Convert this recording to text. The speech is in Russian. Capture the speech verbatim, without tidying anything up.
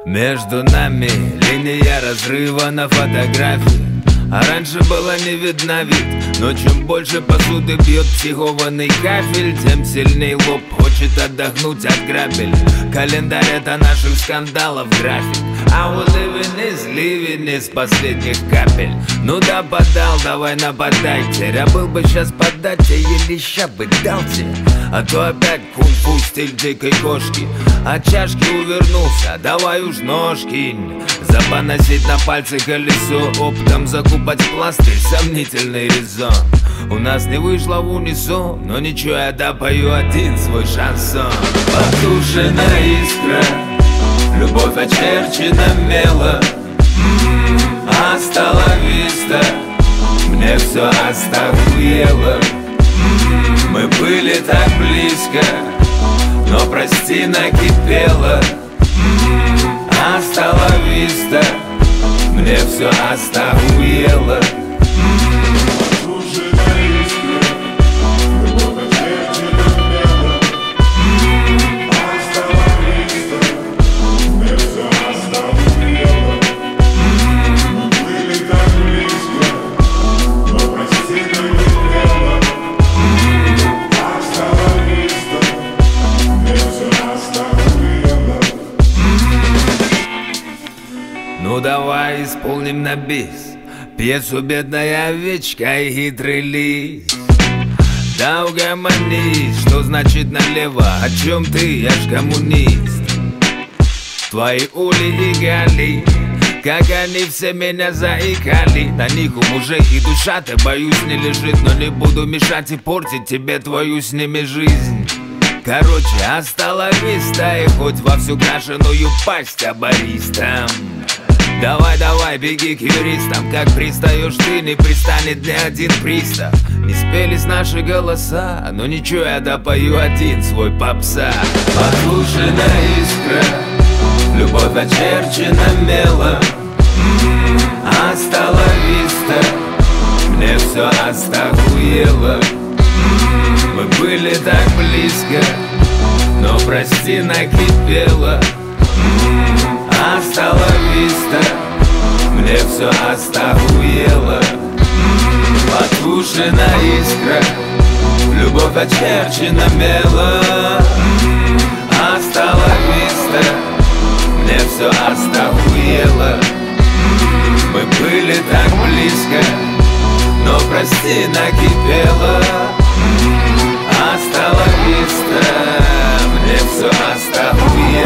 Между нами линия разрыва на фотографии. А раньше была не видна вид. Но чем больше посуды бьет психованный кафель, тем сильней лоб хочет отдохнуть от грабель. Календарь — это наших скандалов график. Our living is living из последних капель. Ну да, подал, давай нападайте. Я был бы сейчас подать, я леща бы дал тебе. А то опять кунг-фу стиль дикой кошки. От чашки увернулся, давай уж нож кинь. Запоносить на пальцы колесо, оптом закупать пластырь, сомнительный резон. У нас не вышло в унисон, но ничего, я допою один свой шансон. Потушена искра, любовь очерчена мелом. м-м, Астала виста, мне все остахуело. м-м, Мы были так близко, но прости, накипело. м-м, Астала виста, мне все остахуело. Ну давай исполним на бис пьесу «Бедная овечка» и «Хитрый лис». Да угомонись, что значит налево? О чем ты? Я ж коммунист. Твои Ули и Гали, как они все меня заикали. На них у мужей и душа-то, боюсь, не лежит. Но не буду мешать и портить тебе твою с ними жизнь. Короче, осталась виста, и хоть во всю крашеную пасть оборись там. Давай, давай, беги к юристам. Как пристаешь ты, не пристанет ни один пристав. Не спелись наши голоса, но ничего, я допою один свой попса. Потушена искра, любовь очерчена мелом. м-м, Астала виста, мне все остахуело. м-м, Мы были так близко, но прости, накипело. м-м, Астала виста, мне все остахуело. м-м, Потушена искра, любовь очерчена мелом. м-м, Астала виста, мне все остахуело. м-м, Мы были так близко, но прости, накипело. м-м, Астала виста, мне все остахуело.